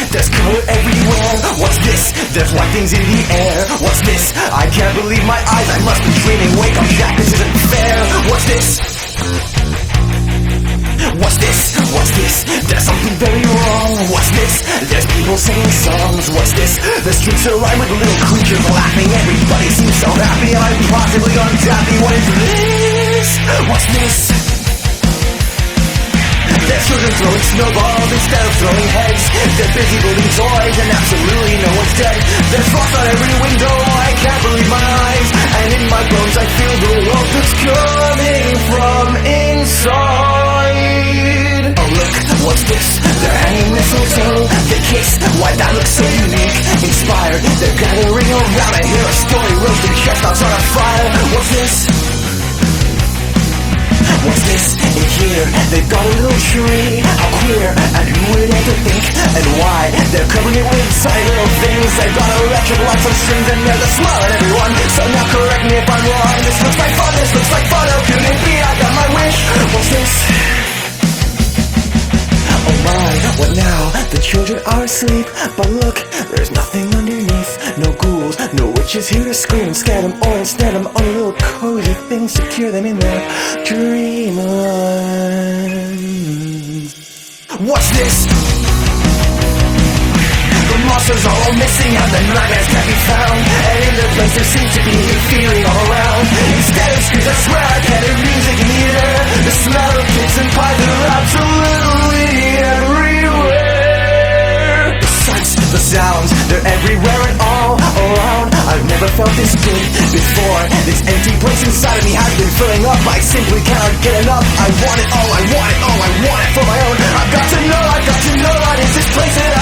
There's color everywhere. What's this? There's white things in the air. What's this? I can't believe my eyes. I must be dreaming. Wake up, Jack, this isn't fair. What's this? What's this? What's this? There's something very wrong. What's this? There's people singing songs. What's this? The streets are lined with little creatures laughing. Everybody seems so happy. I'm possibly unhappy. What is this? What's this? There's children throwing snowballs instead of throwing heads. They're busy building toys and absolutely no one's dead. There's frost on every window, I can't believe my eyes. And in my bones I feel the world that's coming from inside. Oh look, what's this? They're hanging mistletoe. They kiss, why that looks so unique. Inspired, they're gathering around. I hear a story, roasting chestnuts on a fire. What's this? What's this? In here, they've got a little tree. How queer, and who would ever think? And why? They're covering it with tiny little things. They've got a record, lots of strings, and there's a smile at everyone. So now correct me if I'm wrong. This looks like fun, this looks like fun. How could it be? I got my wish. What's this? Oh my, what now? The children are asleep. But look, there's nothing underneath. No ghouls, no witches here to scream, scare them or ensnare them. Only little cozy things secure them in their dreamland. What's this? The monsters are all missing and the nightmares can't be found. And in their place there seems to be a feeling all around. Instead of screams I swear I can hear music in the air. The smell of cakes and pies are absolutely everywhere. The sights, the sounds, they're everywhere and all around. I've never felt this good before. This empty place inside of me has been filling up. I simply cannot get enough. I want it all, I want it all, I want it for my own. I've got to know what is this place that